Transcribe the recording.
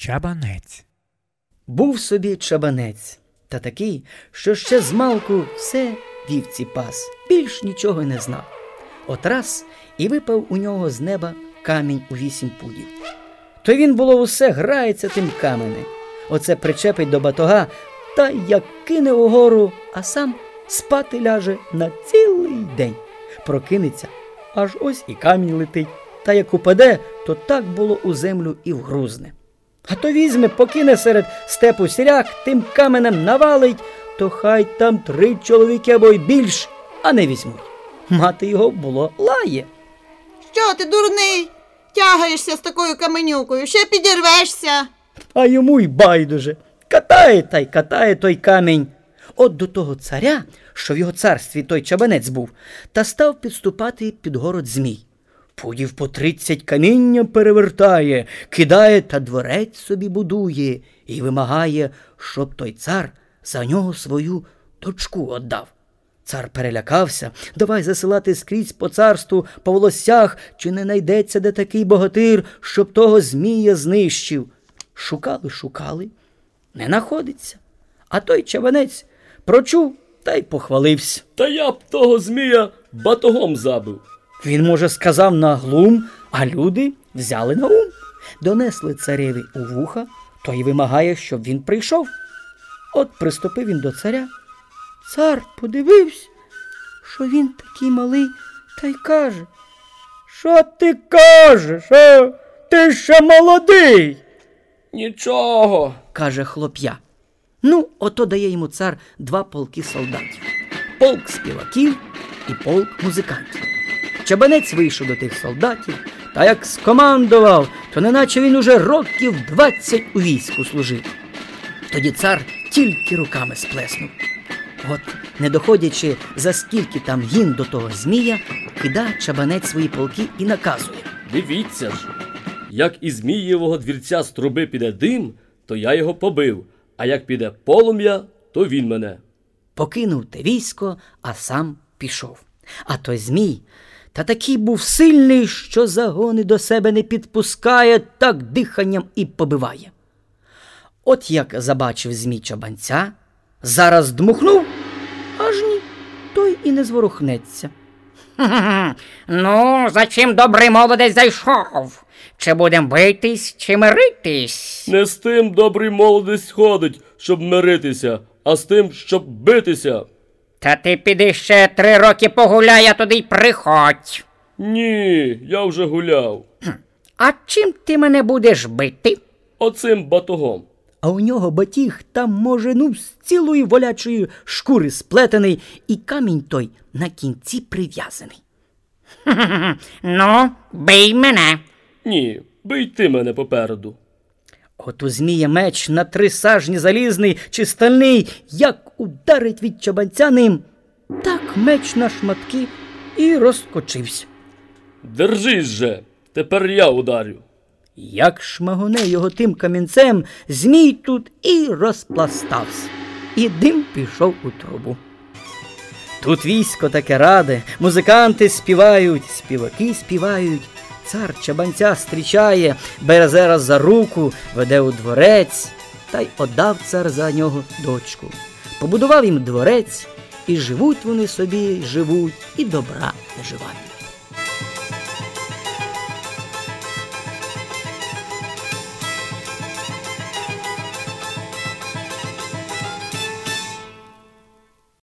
Чабанець. Був собі чабанець, та такий, що ще змалку все вівці пас, більш нічого не знав. От раз і випав у нього з неба камінь у 8 пудів. То він, було, усе грається тим каменем. Оце причепить до батога, та як кине угору, а сам спати ляже на цілий день. Прокинеться, аж ось і камінь летить. Та як упаде, то так було у землю і вгрузне. А то візьме, покине серед степу сіряк, тим каменем навалить, то хай там 3 чоловіки або й більш, а не візьмуть. Мати його, було, лає. Що ти, дурний? Тягаєшся з такою каменюкою, ще підірвешся. А йому й байдуже. Катає та й катає той камінь. От до того царя, що в його царстві той чабанець був, та став підступати під город Змій. Пудів по 30 каміння перевертає, кидає та дворець собі будує і вимагає, щоб той цар за нього свою дочку отдав. Цар перелякався, давай засилати скрізь по царству, по волоссях, чи не найдеться де такий богатир, щоб того Змія знищив. Шукали, не находиться. А той чабанець прочув та й похвалився. Та я б того Змія батогом забив. Він, може, сказав на глум, а люди взяли на ум. Донесли цареві у вуха, той вимагає, щоб він прийшов. От приступив він до царя. Цар подивився, що він такий малий, та й каже: «Що ти кажеш? Ти ще молодий!» Нічого, каже хлоп'я. Ну, ото дає йому цар 2 полки солдатів. Полк співаків і полк музикантів. Чабанець вийшов до тих солдатів, та як скомандував, то неначе він уже років 20 у війську служив. Тоді цар тільки руками сплеснув. От, не доходячи за скільки там гін до того Змія, кида чабанець свої полки і наказує: дивіться ж, як із Змієвого двірця з труби піде дим, то я його побив, а як піде полум'я, то він мене. Покинув те військо, а сам пішов. А той Змій та такий був сильний, що загони до себе не підпускає, так диханням і побиває. От як забачив Змій чабанця, зараз дмухнув, аж ні, той і не зворухнеться. Ну, за чим добрий молодець зайшов? Чи будем битись, чи миритись? Не з тим добрий молодець ходить, щоб миритися, а з тим, щоб битися. Та ти піди ще 3 роки погуляй, а туди й приходь. Ні, я вже гуляв. А чим ти мене будеш бити? Оцим батогом. А у нього батіг там, може, з цілої волячої шкури сплетений, і камінь той на кінці прив'язаний. Ну, бий мене. Ні, бий ти мене попереду. От у Змія меч на 3 сажні залізний чи стальний, як ударить від чабанця ним, так меч на шматки і розкочився. Держись же, тепер я ударю. Як шмагоне його тим камінцем, Змій тут і розпластався, і дим пішов у трубу. Тут військо таке раде, музиканти співають, співаки співають. Цар чабанця зустрічає, бере зараз за руку, веде у дворець, та й отдав цар за нього дочку. Побудував їм дворець, і живуть вони собі, живуть, і добра наживають.